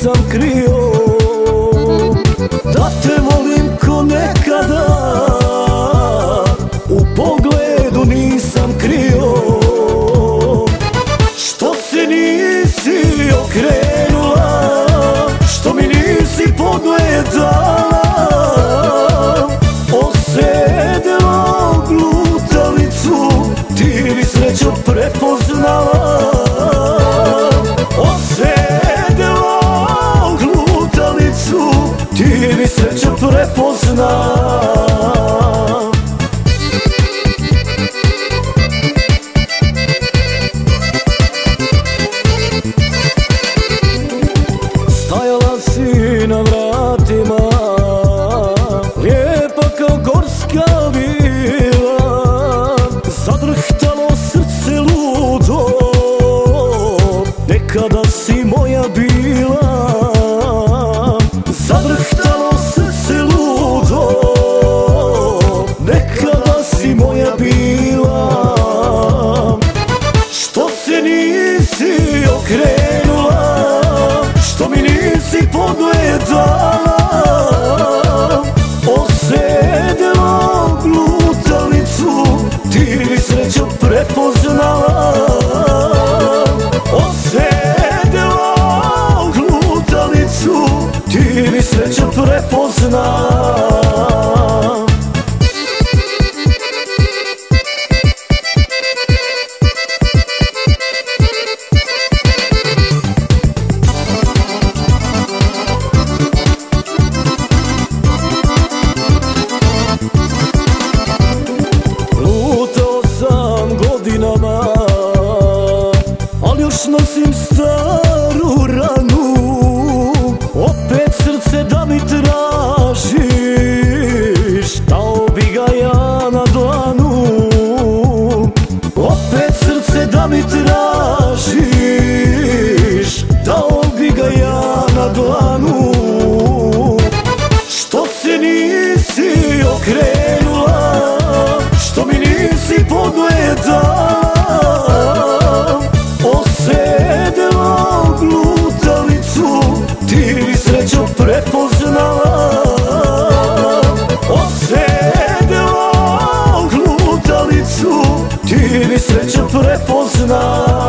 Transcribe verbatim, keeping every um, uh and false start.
nisam krio, da te volim ko nekada, u pogledu nisam krio. Što se nisi okrenula, što mi nisi pogledala, osedelo glutalicu, ti bi srećo prepoznala. Osedelo glutalicu, ti bi srećo prepoznala. Stajala si na vratima, lijepa kao gorska vila, zadrhtalo srce ludo, nekada si moja bila. Zadrhtalo srce ludo, nekada si moja bila. Što se nisi okrenula, što mi nisi pogledala, osedelo glutalicu, ti bi srećo prepoznala. Osedelo glutalicu, ti bi srećo prepoznala. Lutao sam godinama, al još nosim staru ranu. Opet srce da mi tražiš, dao bi ga ja na dlanu. Opet srce da mi tražiš, dao bi ga ja na dlanu. Što se nisi okrenula, što mi nisi pogledala, osedelo glutalicu, ti bi srećo prepoznala. Osedelo glutalicu, ti bi srećo prepoznala.